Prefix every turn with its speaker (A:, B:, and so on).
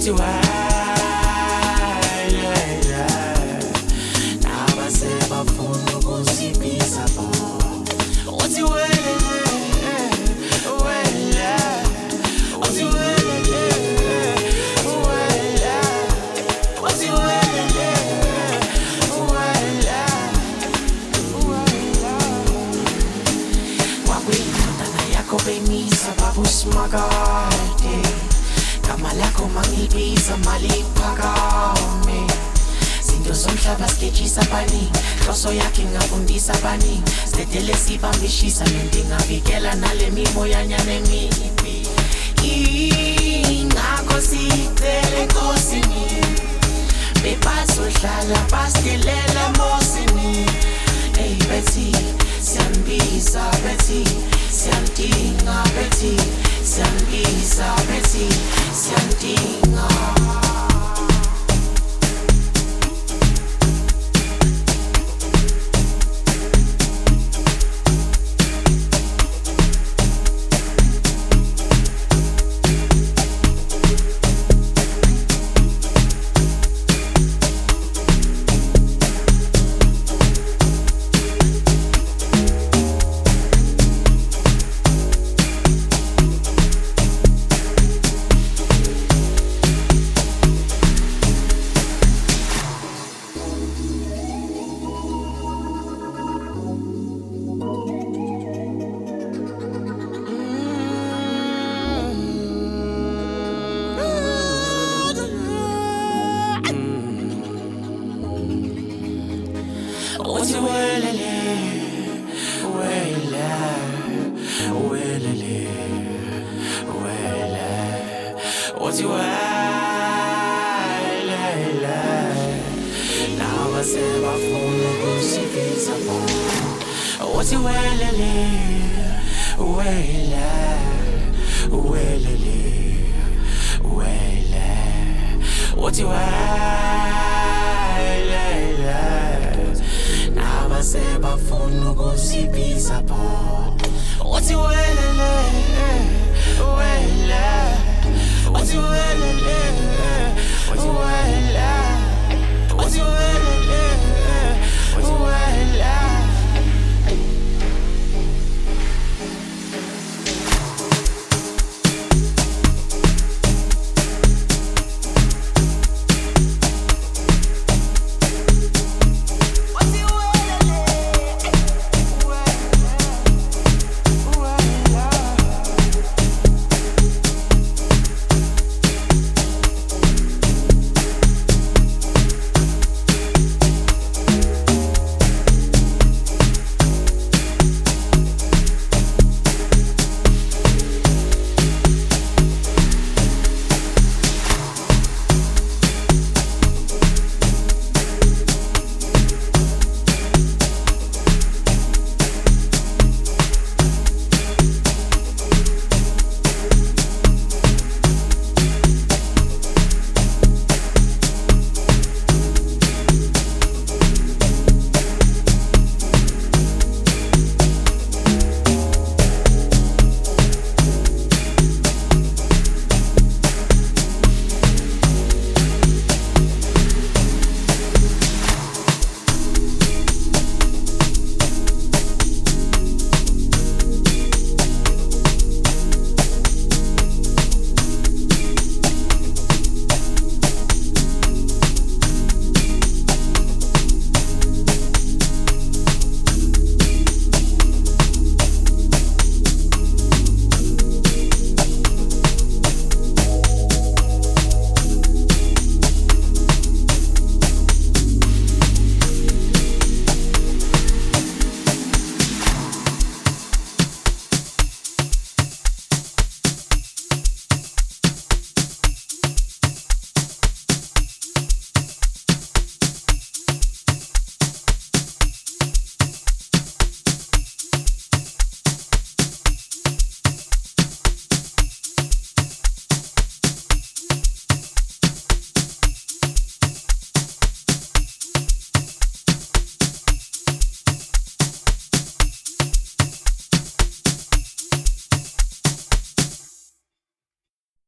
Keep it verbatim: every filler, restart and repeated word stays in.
A: uthi wayela nabasebafuna ukusibisa bo uthi wayela wayela uthi wayela wayela uthi wayela wayela wayela wakwindana yakho bemisa babusmakade gama lakho mangibiza mali iphakame zinto zomhlaba sikejisa baningi hloso yakhe ngafundisa baningi sidedele sibambishisa nento ingavikela nale mimoyanyana emibi ingakho sicele enkosini bebazohlala basidelela mosini hey bethi siyanbiza bethi siyandinga bethi siyanbiza bethi siyandinga uthi welele wela welele wela uthi welela nabasebafuna ukusibisa bo uthi welele wela welele wela uthi welela nabasebafuna ukusibisa bo uthi welele wela uthi